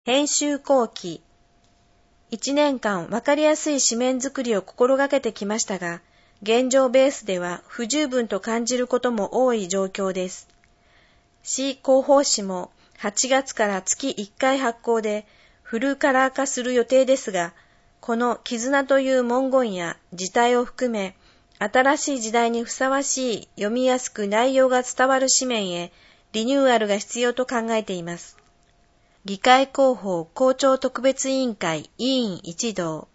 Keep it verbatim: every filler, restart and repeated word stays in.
編集後期。一年間わかりやすい紙面作りを心がけてきましたが、現状ベースでは不十分と感じることも多い状況です。市広報誌もはちがつから月いっかい発行でフルカラー化する予定ですが、この絆という文言や字体を含め、新しい時代にふさわしい読みやすく内容が伝わる紙面へリニューアルが必要と考えています。議会広報校長特別委員会委員一同